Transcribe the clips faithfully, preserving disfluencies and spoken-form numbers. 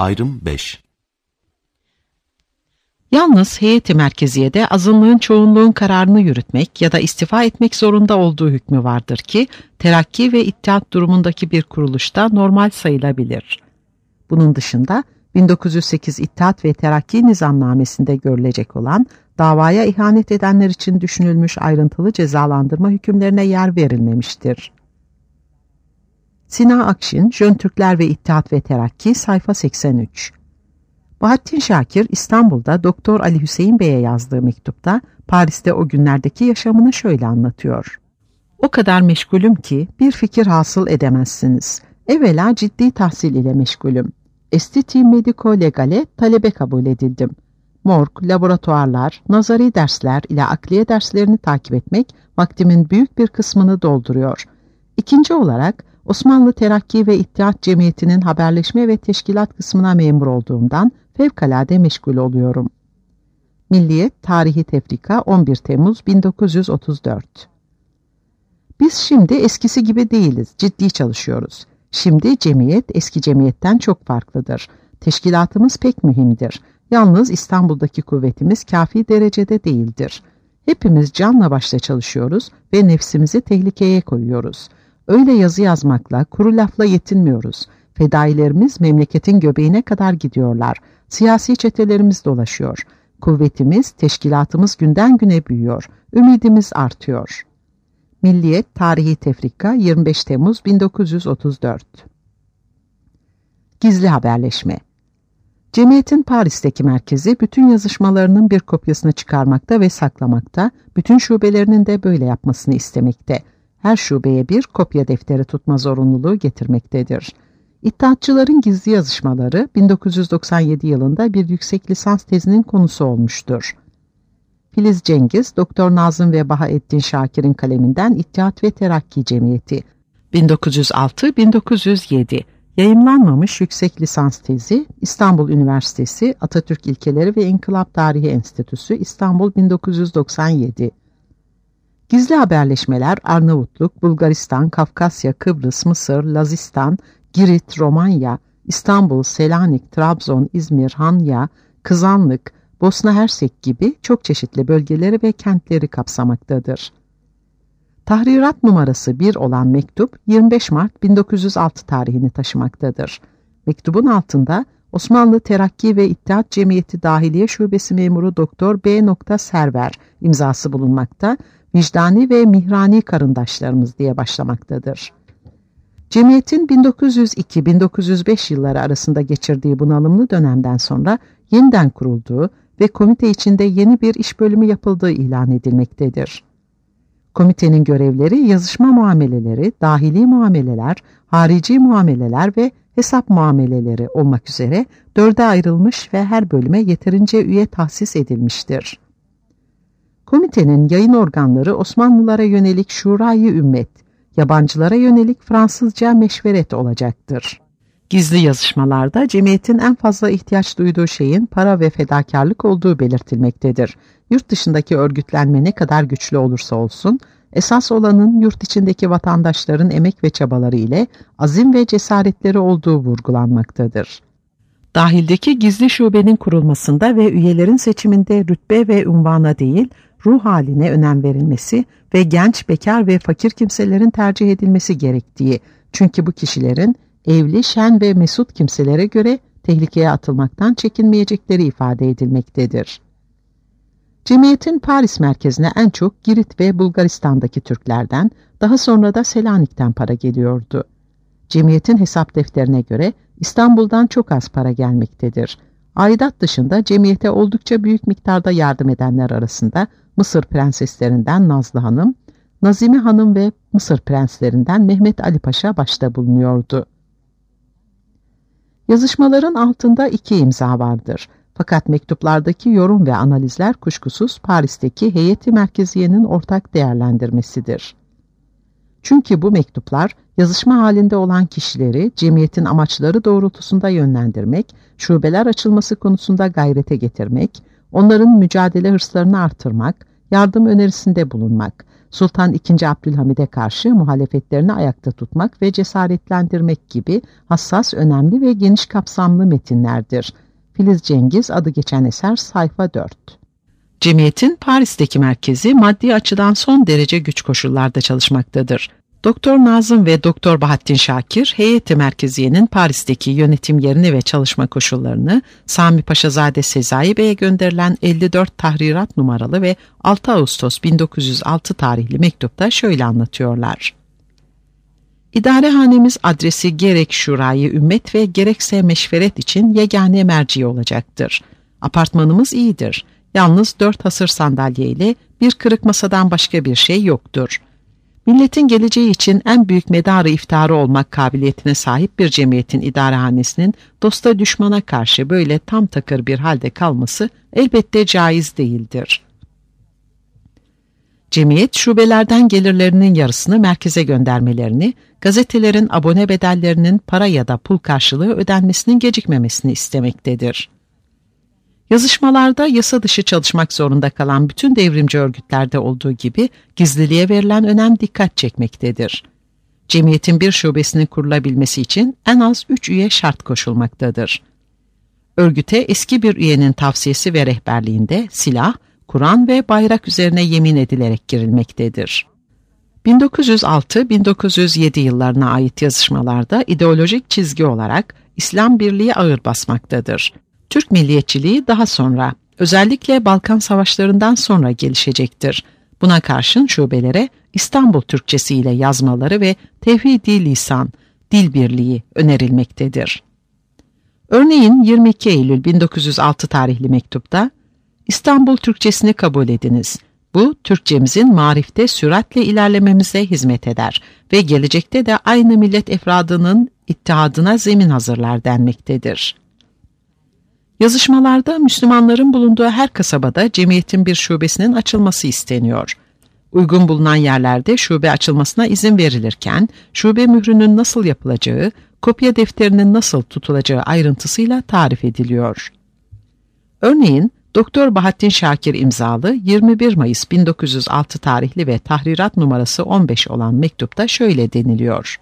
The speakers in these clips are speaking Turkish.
Ayrım beş. Yalnız heyeti merkeziyede azınlığın çoğunluğun kararını yürütmek ya da istifa etmek zorunda olduğu hükmü vardır ki terakki ve ittihat durumundaki bir kuruluşta normal sayılabilir. Bunun dışında bin dokuz yüz sekiz İttihat ve Terakki Nizamnamesi'nde görülecek olan davaya ihanet edenler için düşünülmüş ayrıntılı cezalandırma hükümlerine yer verilmemiştir. Sina Akşin, Jön Türkler ve İttihat ve Terakki, sayfa seksen üç. Bahattin Şakir, İstanbul'da Doktor Ali Hüseyin Bey'e yazdığı mektupta Paris'te o günlerdeki yaşamını şöyle anlatıyor. O kadar meşgulüm ki bir fikir hasıl edemezsiniz. Evvela ciddi tahsil ile meşgulüm. Esteti Medico Legale talebe kabul edildim. Morg, laboratuvarlar, nazari dersler ile akliye derslerini takip etmek vaktimin büyük bir kısmını dolduruyor. İkinci olarak Osmanlı Terakki ve İttihat Cemiyeti'nin haberleşme ve teşkilat kısmına memur olduğumdan fevkalade meşgul oluyorum. Milliyet Tarihi Tefrika on bir Temmuz bin dokuz yüz otuz dört. Biz şimdi eskisi gibi değiliz, ciddi çalışıyoruz. Şimdi cemiyet eski cemiyetten çok farklıdır. Teşkilatımız pek mühimdir. Yalnız İstanbul'daki kuvvetimiz kafi derecede değildir. Hepimiz canla başla çalışıyoruz ve nefsimizi tehlikeye koyuyoruz. Öyle yazı yazmakla, kuru lafla yetinmiyoruz. Fedailerimiz memleketin göbeğine kadar gidiyorlar. Siyasi çetelerimiz dolaşıyor. Kuvvetimiz, teşkilatımız günden güne büyüyor. Ümidimiz artıyor. Milliyet Tarihi Tefrika yirmi beş Temmuz bin dokuz yüz otuz dört. Gizli haberleşme. Cemiyetin Paris'teki merkezi bütün yazışmalarının bir kopyasını çıkarmakta ve saklamakta, bütün şubelerinin de böyle yapmasını istemekte. Her şubeye bir kopya defteri tutma zorunluluğu getirmektedir. İttihatçıların gizli yazışmaları bin dokuz yüz doksan yedi yılında bir yüksek lisans tezinin konusu olmuştur. Filiz Cengiz, Doktor Nazım ve Bahaeddin Şakir'in kaleminden İttihat ve Terakki Cemiyeti bin dokuz yüz altı bin dokuz yüz yedi. Yayımlanmamış yüksek lisans tezi İstanbul Üniversitesi Atatürk İlkeleri ve İnkılap Tarihi Enstitüsü İstanbul bin dokuz yüz doksan yedi. Gizli haberleşmeler Arnavutluk, Bulgaristan, Kafkasya, Kıbrıs, Mısır, Lazistan, Girit, Romanya, İstanbul, Selanik, Trabzon, İzmir, Hanya, Kızanlık, Bosna Hersek gibi çok çeşitli bölgeleri ve kentleri kapsamaktadır. Tahrirat numarası bir olan mektup yirmi beş Mart bin dokuz yüz altı tarihini taşımaktadır. Mektubun altında Osmanlı Terakki ve İttihat Cemiyeti Dahiliye Şubesi Memuru Doktor B. Server imzası bulunmakta, vicdani ve mihrani karındaşlarımız diye başlamaktadır. Cemiyetin bin dokuz yüz iki bin dokuz yüz beş yılları arasında geçirdiği bunalımlı dönemden sonra yeniden kurulduğu ve komite içinde yeni bir iş bölümü yapıldığı ilan edilmektedir. Komitenin görevleri yazışma muameleleri, dahili muameleler, harici muameleler ve hesap muameleleri olmak üzere dörde ayrılmış ve her bölüme yeterince üye tahsis edilmiştir. Komitenin yayın organları Osmanlılara yönelik Şurayı Ümmet, yabancılara yönelik Fransızca meşveret olacaktır. Gizli yazışmalarda cemiyetin en fazla ihtiyaç duyduğu şeyin para ve fedakarlık olduğu belirtilmektedir. Yurt dışındaki örgütlenme ne kadar güçlü olursa olsun, esas olanın yurt içindeki vatandaşların emek ve çabaları ile azim ve cesaretleri olduğu vurgulanmaktadır. Dahildeki gizli şubenin kurulmasında ve üyelerin seçiminde rütbe ve unvana değil, ruh haline önem verilmesi ve genç, bekar ve fakir kimselerin tercih edilmesi gerektiği, çünkü bu kişilerin evli, şen ve mesut kimselere göre tehlikeye atılmaktan çekinmeyecekleri ifade edilmektedir. Cemiyetin Paris merkezine en çok Girit ve Bulgaristan'daki Türklerden, daha sonra da Selanik'ten para geliyordu. Cemiyetin hesap defterine göre İstanbul'dan çok az para gelmektedir. Aidat dışında cemiyete oldukça büyük miktarda yardım edenler arasında Mısır prenseslerinden Nazlı Hanım, Nazime Hanım ve Mısır prenslerinden Mehmet Ali Paşa başta bulunuyordu. Yazışmaların altında iki imza vardır. Fakat mektuplardaki yorum ve analizler kuşkusuz Paris'teki heyeti merkeziyenin ortak değerlendirmesidir. Çünkü bu mektuplar yazışma halinde olan kişileri cemiyetin amaçları doğrultusunda yönlendirmek, şubeler açılması konusunda gayrete getirmek, onların mücadele hırslarını artırmak, yardım önerisinde bulunmak, Sultan ikinci. Abdülhamid'e karşı muhalefetlerini ayakta tutmak ve cesaretlendirmek gibi hassas, önemli ve geniş kapsamlı metinlerdir. Filiz Cengiz, adı geçen eser, sayfa dört. Cemiyetin Paris'teki merkezi maddi açıdan son derece güç koşullarda çalışmaktadır. Doktor Nazım ve Doktor Bahattin Şakir, heyeti merkeziyenin Paris'teki yönetim yerini ve çalışma koşullarını Sami Paşazade Sezai Bey'e gönderilen elli dört tahrirat numaralı ve altı Ağustos bin dokuz yüz altı tarihli mektupta şöyle anlatıyorlar. İdarehanemiz adresi gerek şurayı ümmet ve gerekse meşveret için yegane merci olacaktır. Apartmanımız iyidir. Yalnız dört hasır sandalye ile bir kırık masadan başka bir şey yoktur. Milletin geleceği için en büyük medarı iftiharı olmak kabiliyetine sahip bir cemiyetin idarehanesinin dosta düşmana karşı böyle tam takır bir halde kalması elbette caiz değildir. Cemiyet, şubelerden gelirlerinin yarısını merkeze göndermelerini, gazetelerin abone bedellerinin para ya da pul karşılığı ödenmesinin gecikmemesini istemektedir. Yazışmalarda yasa dışı çalışmak zorunda kalan bütün devrimci örgütlerde olduğu gibi gizliliğe verilen önem dikkat çekmektedir. Cemiyetin bir şubesinin kurulabilmesi için en az üç üye şart koşulmaktadır. Örgüte eski bir üyenin tavsiyesi ve rehberliğinde silah, Kur'an ve bayrak üzerine yemin edilerek girilmektedir. bin dokuz yüz altı bin dokuz yüz yedi yıllarına ait yazışmalarda ideolojik çizgi olarak İslam birliği ağır basmaktadır. Türk milliyetçiliği daha sonra, özellikle Balkan Savaşları'ndan sonra gelişecektir. Buna karşın şubelere İstanbul Türkçesi ile yazmaları ve tevhid-i lisan, dil birliği önerilmektedir. Örneğin yirmi iki Eylül bin dokuz yüz altı tarihli mektupta, İstanbul Türkçesini kabul ediniz. Bu, Türkçemizin marifte süratle ilerlememize hizmet eder ve gelecekte de aynı millet efradının ittihadına zemin hazırlar denmektedir. Yazışmalarda Müslümanların bulunduğu her kasabada cemiyetin bir şubesinin açılması isteniyor. Uygun bulunan yerlerde şube açılmasına izin verilirken, şube mührünün nasıl yapılacağı, kopya defterinin nasıl tutulacağı ayrıntısıyla tarif ediliyor. Örneğin, Doktor Bahattin Şakir imzalı yirmi bir Mayıs bin dokuz yüz altı tarihli ve tahrirat numarası on beş olan mektupta şöyle deniliyor.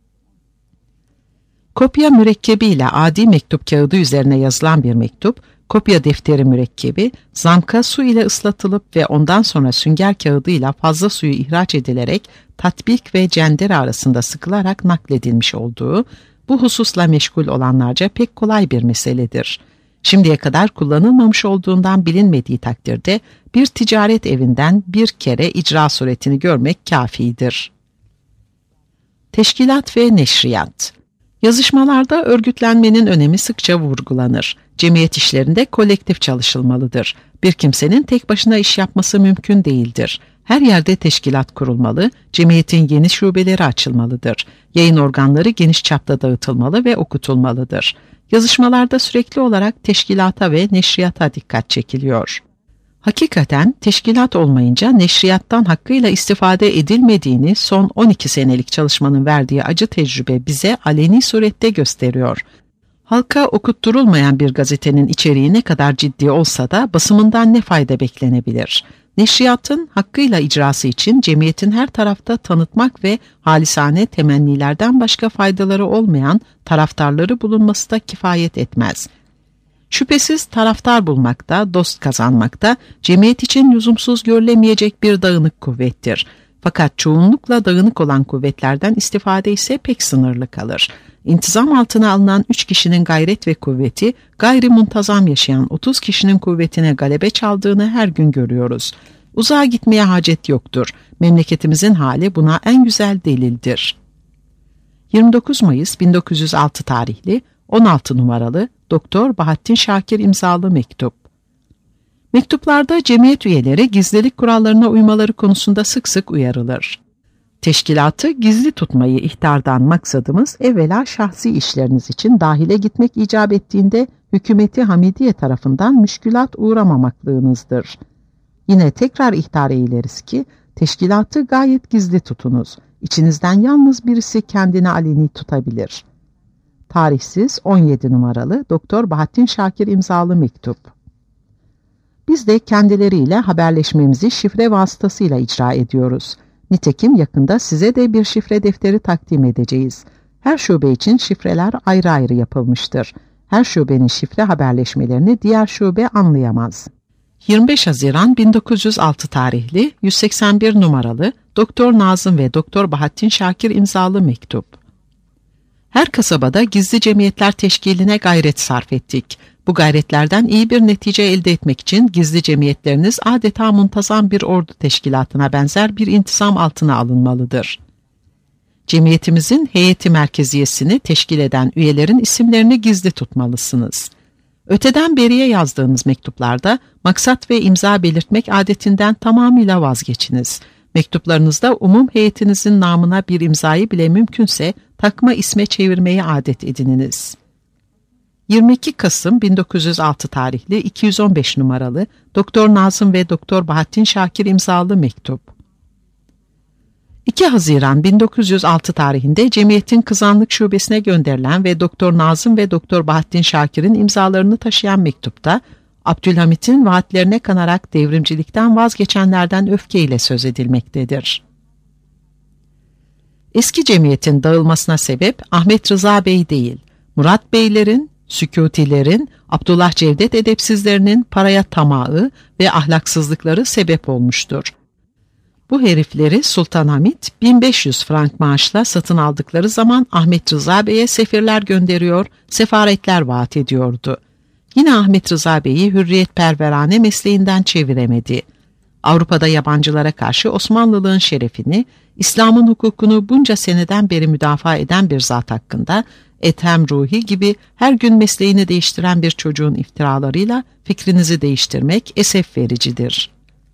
Kopya mürekkebiyle adi mektup kağıdı üzerine yazılan bir mektup, kopya defteri mürekkebi, zamka su ile ıslatılıp ve ondan sonra sünger kağıdıyla fazla suyu ihraç edilerek tatbik ve cendere arasında sıkılarak nakledilmiş olduğu, bu hususla meşgul olanlarca pek kolay bir meseledir. Şimdiye kadar kullanılmamış olduğundan bilinmediği takdirde bir ticaret evinden bir kere icra suretini görmek kâfidir. Teşkilat ve neşriyat. Yazışmalarda örgütlenmenin önemi sıkça vurgulanır. Cemiyet işlerinde kolektif çalışılmalıdır. Bir kimsenin tek başına iş yapması mümkün değildir. Her yerde teşkilat kurulmalı, cemiyetin yeni şubeleri açılmalıdır. Yayın organları geniş çapta dağıtılmalı ve okutulmalıdır. Yazışmalarda sürekli olarak teşkilata ve neşriyata dikkat çekiliyor. Hakikaten teşkilat olmayınca neşriyattan hakkıyla istifade edilmediğini son on iki senelik çalışmanın verdiği acı tecrübe bize aleni surette gösteriyor. Halka okutturulmayan bir gazetenin içeriği ne kadar ciddi olsa da basımından ne fayda beklenebilir? Neşriyatın hakkıyla icrası için cemiyetin her tarafta tanıtmak ve halisane temennilerden başka faydaları olmayan taraftarları bulunması da kifayet etmez. Şüphesiz taraftar bulmakta, dost kazanmakta, cemiyet için lüzumsuz görülemeyecek bir dağınık kuvvettir. Fakat çoğunlukla dağınık olan kuvvetlerden istifade ise pek sınırlı kalır. İntizam altına alınan üç kişinin gayret ve kuvveti, gayri muntazam yaşayan otuz kişinin kuvvetine galebe çaldığını her gün görüyoruz. Uzağa gitmeye hacet yoktur. Memleketimizin hali buna en güzel delildir. yirmi dokuz Mayıs bin dokuz yüz altı tarihli on altı numaralı Doktor Bahattin Şakir imzalı mektup. Mektuplarda cemiyet üyeleri gizlilik kurallarına uymaları konusunda sık sık uyarılır. Teşkilatı gizli tutmayı ihtardan maksadımız evvela şahsi işleriniz için dahile gitmek icap ettiğinde hükümeti Hamidiye tarafından müşkülat uğramamaklığınızdır. Yine tekrar ihtar eyleriz ki teşkilatı gayet gizli tutunuz. İçinizden yalnız birisi kendini aleni tutabilir. Tarihsiz on yedi numaralı Doktor Bahattin Şakir imzalı mektup. Biz de kendileriyle haberleşmemizi şifre vasıtasıyla icra ediyoruz. Nitekim yakında size de bir şifre defteri takdim edeceğiz. Her şube için şifreler ayrı ayrı yapılmıştır. Her şubenin şifre haberleşmelerini diğer şube anlayamaz. yirmi beş Haziran bin dokuz yüz altı tarihli yüz seksen bir numaralı Doktor Nazım ve Doktor Bahattin Şakir imzalı mektup. Her kasabada gizli cemiyetler teşkiline gayret sarf ettik. Bu gayretlerden iyi bir netice elde etmek için gizli cemiyetleriniz adeta muntazam bir ordu teşkilatına benzer bir intizam altına alınmalıdır. Cemiyetimizin heyeti merkeziyesini teşkil eden üyelerin isimlerini gizli tutmalısınız. Öteden beriye yazdığınız mektuplarda maksat ve imza belirtmek adetinden tamamıyla vazgeçiniz. Mektuplarınızda umum heyetinizin namına bir imzayı bile mümkünse takma isme çevirmeyi adet edininiz. yirmi iki Kasım bin dokuz yüz altı tarihli iki yüz on beş numaralı Doktor Nazım ve Doktor Bahattin Şakir imzalı mektup. iki Haziran bin dokuz yüz altı tarihinde cemiyetin Kızanlık Şubesi'ne gönderilen ve Doktor Nazım ve Doktor Bahattin Şakir'in imzalarını taşıyan mektupta Abdülhamit'in vaatlerine kanarak devrimcilikten vazgeçenlerden öfkeyle söz edilmektedir. Eski cemiyetin dağılmasına sebep Ahmet Rıza Bey değil, Murat Beylerin, Sükûtilerin, Abdullah Cevdet edepsizlerinin paraya tamağı ve ahlaksızlıkları sebep olmuştur. Bu herifleri Sultan Hamit bin beş yüz frank maaşla satın aldıkları zaman Ahmet Rıza Bey'e sefirler gönderiyor, sefaretler vaat ediyordu. Yine Ahmet Rıza Bey'i hürriyetperverane mesleğinden çeviremedi. Avrupa'da yabancılara karşı Osmanlılığın şerefini, İslam'ın hukukunu bunca seneden beri müdafaa eden bir zat hakkında Ethem Ruhi gibi her gün mesleğini değiştiren bir çocuğun iftiralarıyla fikrinizi değiştirmek esef vericidir.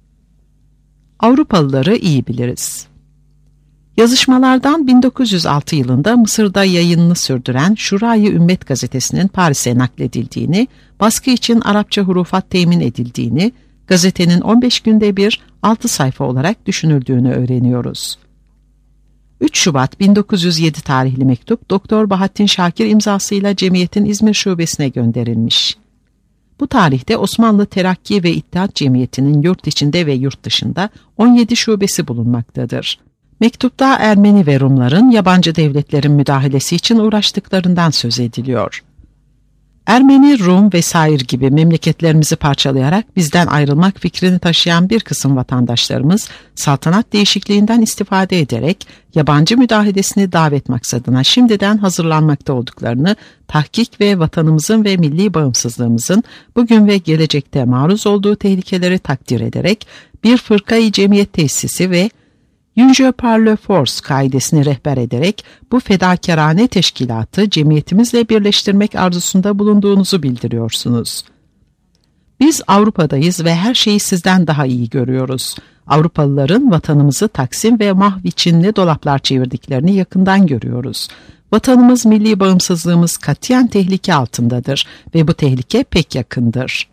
Avrupalıları iyi biliriz. Yazışmalardan bin dokuz yüz altı yılında Mısır'da yayınını sürdüren Şura-i Ümmet gazetesinin Paris'e nakledildiğini, baskı için Arapça hurufat temin edildiğini, gazetenin on beş günde bir altı sayfa olarak düşünüldüğünü öğreniyoruz. üç Şubat bin dokuz yüz yedi tarihli mektup Doktor Bahattin Şakir imzasıyla cemiyetin İzmir şubesine gönderilmiş. Bu tarihte Osmanlı Terakki ve İttihat Cemiyeti'nin yurt içinde ve yurt dışında on yedi şubesi bulunmaktadır. Mektupta Ermeni ve Rumların yabancı devletlerin müdahalesi için uğraştıklarından söz ediliyor. Ermeni, Rum vesaire gibi memleketlerimizi parçalayarak bizden ayrılmak fikrini taşıyan bir kısım vatandaşlarımız saltanat değişikliğinden istifade ederek yabancı müdahalesini davet maksadına şimdiden hazırlanmakta olduklarını tahkik ve vatanımızın ve milli bağımsızlığımızın bugün ve gelecekte maruz olduğu tehlikeleri takdir ederek bir fırkayı cemiyet tesisi ve Un jeu par le force kaidesini rehber ederek bu fedakarane teşkilatı cemiyetimizle birleştirmek arzusunda bulunduğunuzu bildiriyorsunuz. Biz Avrupa'dayız ve her şeyi sizden daha iyi görüyoruz. Avrupalıların vatanımızı taksim ve mahv için ne dolaplar çevirdiklerini yakından görüyoruz. Vatanımız, milli bağımsızlığımız katiyen tehlike altındadır ve bu tehlike pek yakındır.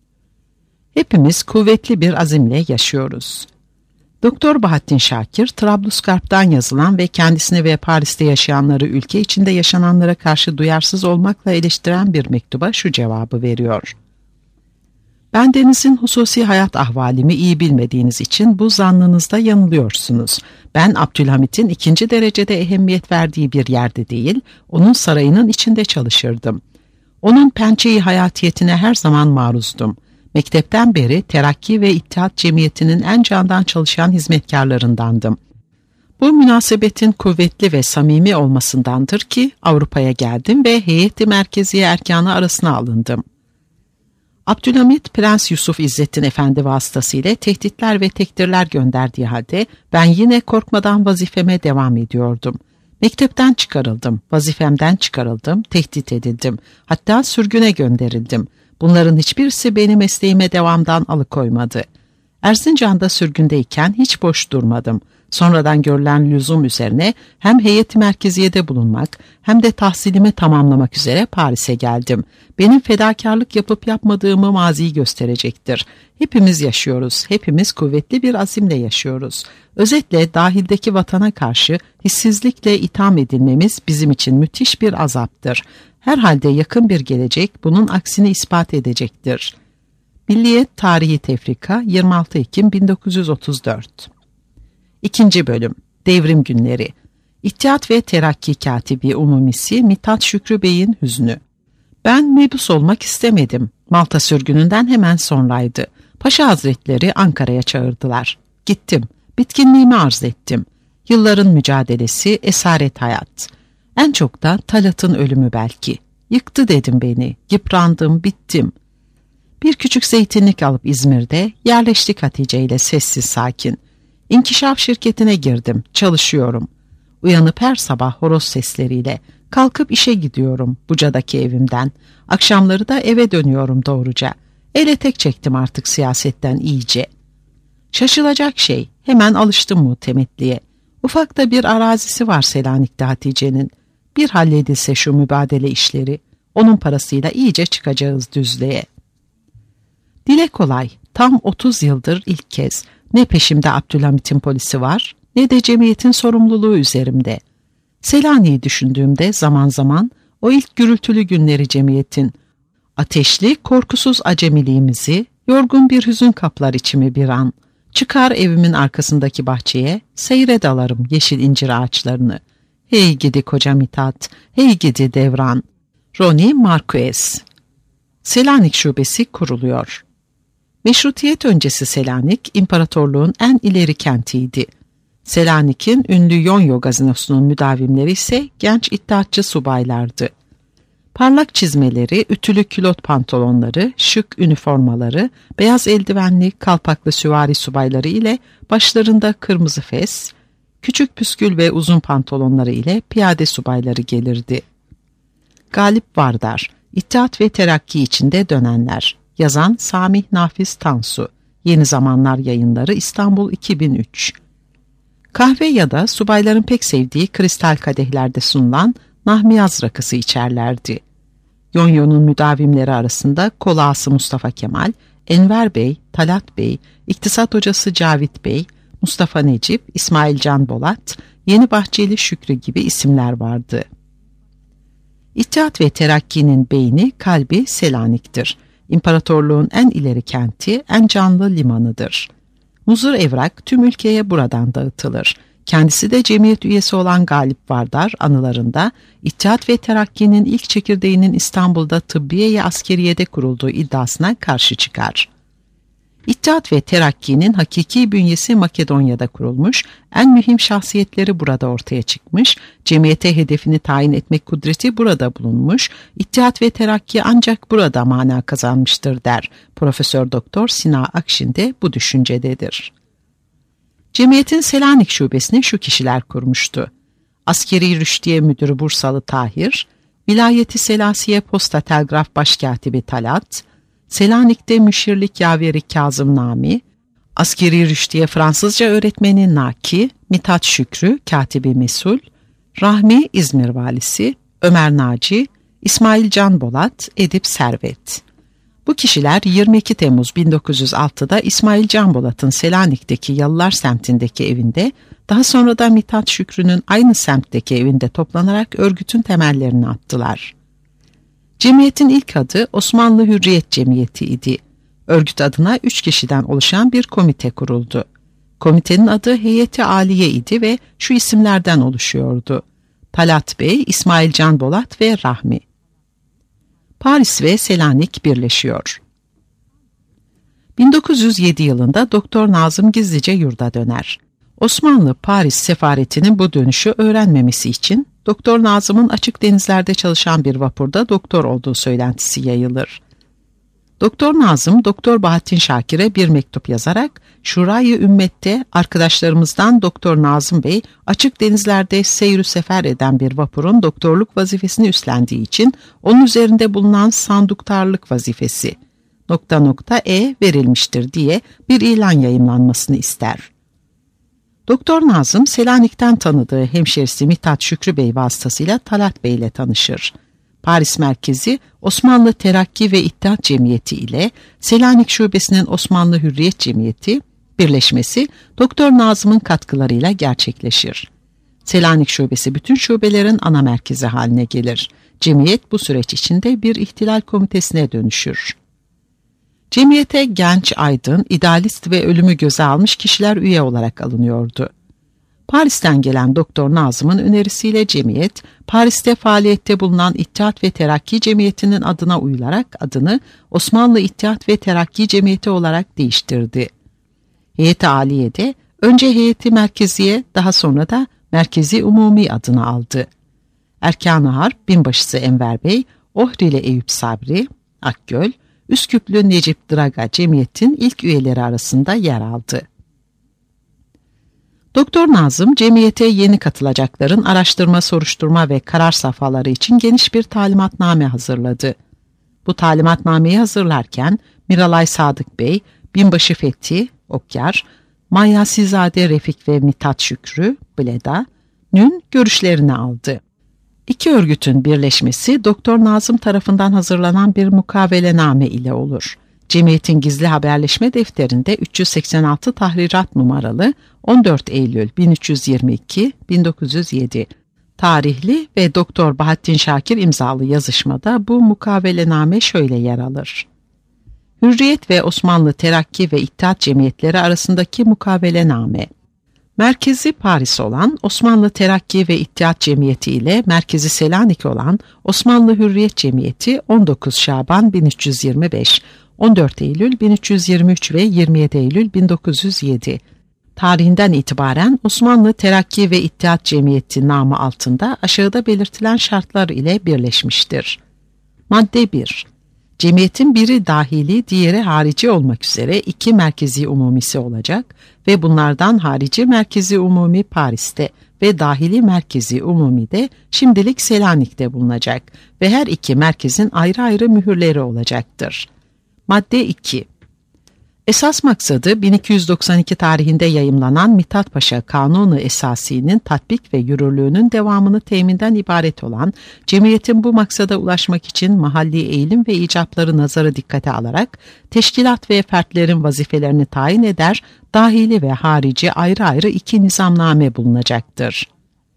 Hepimiz kuvvetli bir azimle yaşıyoruz. Doktor Bahattin Şakir, Trablusgarp'tan yazılan ve kendisini ve Paris'te yaşayanları ülke içinde yaşananlara karşı duyarsız olmakla eleştiren bir mektuba şu cevabı veriyor. Bendenizin hususi hayat ahvalimi iyi bilmediğiniz için bu zannınızda yanılıyorsunuz. Ben Abdülhamit'in ikinci derecede ehemmiyet verdiği bir yerde değil, onun sarayının içinde çalışırdım. Onun pençeyi hayatiyetine her zaman maruzdum. Mektepten beri Terakki ve İttihat Cemiyeti'nin en candan çalışan hizmetkarlarındandım. Bu münasebetin kuvvetli ve samimi olmasındandır ki Avrupa'ya geldim ve heyeti merkeziye erkanı arasına alındım. Abdülhamit, Prens Yusuf İzzettin Efendi vasıtasıyla tehditler ve tekdirler gönderdiği halde ben yine korkmadan vazifeme devam ediyordum. Mektepten çıkarıldım, vazifemden çıkarıldım, tehdit edildim, hatta sürgüne gönderildim. Bunların hiçbirisi beni mesleğime devamdan alıkoymadı. Erzincan'da sürgündeyken hiç boş durmadım. Sonradan görülen lüzum üzerine hem heyet-i merkeziyede bulunmak hem de tahsilimi tamamlamak üzere Paris'e geldim. Benim fedakarlık yapıp yapmadığımı mazi gösterecektir. Hepimiz yaşıyoruz, hepimiz kuvvetli bir azimle yaşıyoruz. Özetle dahildeki vatana karşı hissizlikle itham edilmemiz bizim için müthiş bir azaptır. Herhalde yakın bir gelecek bunun aksini ispat edecektir. Milliyet Tarihi Tefrika yirmi altı Ekim bin dokuz yüz otuz dört. İkinci bölüm Devrim Günleri. İttihat ve Terakki Katibi Umumisi Mithat Şükrü Bey'in hüznü. Ben mebus olmak istemedim. Malta sürgününden hemen sonraydı. Paşa Hazretleri Ankara'ya çağırdılar. Gittim. Bitkinliğimi arz ettim. Yılların mücadelesi, esaret hayat. En çok da Talat'ın ölümü belki. Yıktı dedim beni. Yıprandım, bittim. Bir küçük zeytinlik alıp İzmir'de yerleştik Hatice ile sessiz sakin. İnkişaf şirketine girdim, çalışıyorum. Uyanıp her sabah horoz sesleriyle kalkıp işe gidiyorum Buca'daki evimden. Akşamları da eve dönüyorum doğruca. Ele tek çektim artık siyasetten iyice. Şaşılacak şey, hemen alıştım muhtemetliğe. Ufakta bir arazisi var Selanik'te Hatice'nin. Bir halledilse şu mübadele işleri, onun parasıyla iyice çıkacağız düzlüğe. Dile kolay, tam otuz yıldır ilk kez ne peşimde Abdülhamit'in polisi var, ne de cemiyetin sorumluluğu üzerimde. Selanik'i düşündüğümde zaman zaman o ilk gürültülü günleri cemiyetin, ateşli, korkusuz acemiliğimizi, yorgun bir hüzün kaplar içimi bir an. Çıkar evimin arkasındaki bahçeye, seyre dalarım yeşil incir ağaçlarını. Hey gidi koca Mithat, hey gidi Devran. Roni Marquez. Selanik Şubesi kuruluyor. Meşrutiyet öncesi Selanik, imparatorluğun en ileri kentiydi. Selanik'in ünlü Yonyo gazinosunun müdavimleri ise genç iddiatçı subaylardı. Parlak çizmeleri, ütülü külot pantolonları, şık üniformaları, beyaz eldivenli, kalpaklı süvari subayları ile başlarında kırmızı fes, küçük püskül ve uzun pantolonları ile piyade subayları gelirdi. Galip Vardar, İttihat ve Terakki içinde dönenler. Yazan Samih Nafiz Tansu. Yeni Zamanlar Yayınları, İstanbul iki bin üç. Kahve ya da subayların pek sevdiği kristal kadehlerde sunulan nahmiyaz rakısı içerlerdi. Yonyo'nun müdavimleri arasında kolağası Mustafa Kemal, Enver Bey, Talat Bey, İktisat Hocası Cavit Bey, Mustafa Necip, İsmail Can Bolat, Yeni Bahçeli Şükrü gibi isimler vardı. İttihat ve Terakki'nin beyni, kalbi Selanik'tir. İmparatorluğun en ileri kenti, en canlı limanıdır. Muzur evrak tüm ülkeye buradan dağıtılır. Kendisi de cemiyet üyesi olan Galip Vardar anılarında İttihat ve Terakki'nin ilk çekirdeğinin İstanbul'da Tıbbiye-i Askeriye'de kurulduğu iddiasına karşı çıkar. İttihat ve Terakki'nin hakiki bünyesi Makedonya'da kurulmuş, en mühim şahsiyetleri burada ortaya çıkmış, cemiyete hedefini tayin etmek kudreti burada bulunmuş, İttihat ve Terakki ancak burada mana kazanmıştır der. Profesör Doktor Sina Akşin de bu düşüncededir. Cemiyetin Selanik şubesini şu kişiler kurmuştu. Askeri Rüştiye Müdürü Bursalı Tahir, Vilayeti Selasiye Posta Telgraf Başkatibi Talat, Selanik'te müşirlik yaveri Kazım Nami, Askeri Rüştiye Fransızca öğretmeni Naki, Mithat Şükrü, Katibi Mesul, Rahmi İzmir Valisi, Ömer Naci, İsmail Can Bolat, Edip Servet. Bu kişiler yirmi iki Temmuz bin dokuz yüz altıda İsmail Can Bolat'ın Selanik'teki Yalılar semtindeki evinde, daha sonra da Mithat Şükrü'nün aynı semtteki evinde toplanarak örgütün temellerini attılar. Cemiyetin ilk adı Osmanlı Hürriyet Cemiyeti idi. Örgüt adına üç kişiden oluşan bir komite kuruldu. Komitenin adı Heyeti Aliye idi ve şu isimlerden oluşuyordu: Talat Bey, İsmail Can Bolat ve Rahmi. Paris ve Selanik birleşiyor. bin dokuz yüz yedi yılında Doktor Nazım gizlice yurda döner. Osmanlı Paris sefaretinin bu dönüşü öğrenmemesi için Doktor Nazım'ın açık denizlerde çalışan bir vapurda doktor olduğu söylentisi yayılır. Doktor Nazım, Doktor Bahattin Şakir'e bir mektup yazarak Şurayı Ümmet'te arkadaşlarımızdan Doktor Nazım Bey açık denizlerde seyir sefer eden bir vapurun doktorluk vazifesini üstlendiği için onun üzerinde bulunan sanduktarlık vazifesi nokta nokta e verilmiştir diye bir ilan yayımlanmasını ister. Doktor Nazım, Selanik'ten tanıdığı hemşerisi Mithat Şükrü Bey vasıtasıyla Talat Bey ile tanışır. Paris merkezi Osmanlı Terakki ve İttihat Cemiyeti ile Selanik Şubesi'nin Osmanlı Hürriyet Cemiyeti birleşmesi Doktor Nazım'ın katkılarıyla gerçekleşir. Selanik Şubesi bütün şubelerin ana merkezi haline gelir. Cemiyet bu süreç içinde bir ihtilal komitesine dönüşür. Cemiyete genç, aydın, idealist ve ölümü göze almış kişiler üye olarak alınıyordu. Paris'ten gelen Doktor Nazım'ın önerisiyle cemiyet, Paris'te faaliyette bulunan İttihat ve Terakki Cemiyeti'nin adına uyularak adını Osmanlı İttihat ve Terakki Cemiyeti olarak değiştirdi. Heyet-i Aliye'de önce Heyeti Merkeziye, daha sonra da Merkezi Umumi adını aldı. Erkan-ı Harp Binbaşısı Enver Bey, Ohrili Eyüp Sabri, Akgöl, Üsküplü Necip Draga Cemiyet'in ilk üyeleri arasında yer aldı. Doktor Nazım, cemiyete yeni katılacakların araştırma, soruşturma ve karar safhaları için geniş bir talimatname hazırladı. Bu talimatnameyi hazırlarken Miralay Sadık Bey, Binbaşı Fethi, Okyar, Mayasizade Refik ve Mithat Şükrü, Bleda'nın görüşlerini aldı. İki örgütün birleşmesi Doktor Nazım tarafından hazırlanan bir mukavelename ile olur. Cemiyetin gizli haberleşme defterinde üç yüz seksen altı tahrirat numaralı on dört Eylül bin üç yüz yirmi iki bin dokuz yüz yedi tarihli ve Doktor Bahattin Şakir imzalı yazışmada bu mukavelename şöyle yer alır. Hürriyet ve Osmanlı Terakki ve İttihat Cemiyetleri arasındaki mukavelename. Merkezi Paris olan Osmanlı Terakki ve İttihat Cemiyeti ile merkezi Selanik olan Osmanlı Hürriyet Cemiyeti on dokuz Şaban bin üç yüz yirmi beş, on dört Eylül bin üç yüz yirmi üç ve yirmi yedi Eylül bin dokuz yüz yedi tarihinden itibaren Osmanlı Terakki ve İttihat Cemiyeti namı altında aşağıda belirtilen şartlar ile birleşmiştir. Madde bir. Cemiyetin biri dahili, diğeri harici olmak üzere iki merkezi umumisi olacak ve bunlardan harici merkezi umumi Paris'te ve dahili merkezi umumi de şimdilik Selanik'te bulunacak ve her iki merkezin ayrı ayrı mühürleri olacaktır. Madde iki. Esas maksadı bin iki yüz doksan iki tarihinde yayımlanan Mithat Paşa Kanunu Esasi'nin tatbik ve yürürlüğünün devamını teminden ibaret olan, cemiyetin bu maksada ulaşmak için mahalli eğilim ve icapları nazara dikkate alarak teşkilat ve fertlerin vazifelerini tayin eder, dahili ve harici ayrı ayrı iki nizamname bulunacaktır.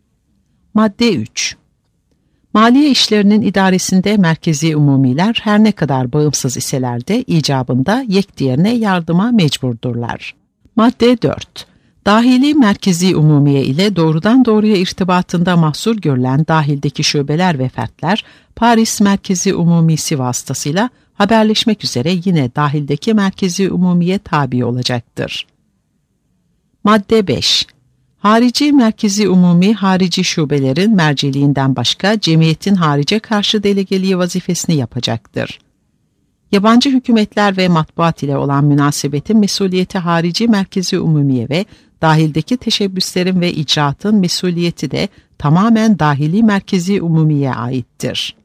Madde üç. Maliye işlerinin idaresinde merkezi umumiler her ne kadar bağımsız iseler de icabında yek diğerine yardıma mecburdurlar. Madde dört. Dahili merkezi umumiye ile doğrudan doğruya irtibatında mahsur görülen dahildeki şubeler ve fertler Paris merkezi umumisi vasıtasıyla haberleşmek üzere yine dahildeki merkezi umumiye tabi olacaktır. Madde beş. Harici merkezi umumi harici şubelerin merciliğinden başka cemiyetin harice karşı delegeliği vazifesini yapacaktır. Yabancı hükümetler ve matbuat ile olan münasebetin mesuliyeti harici merkezi umumiye ve dahildeki teşebbüslerin ve icraatın mesuliyeti de tamamen dahili merkezi umumiye aittir.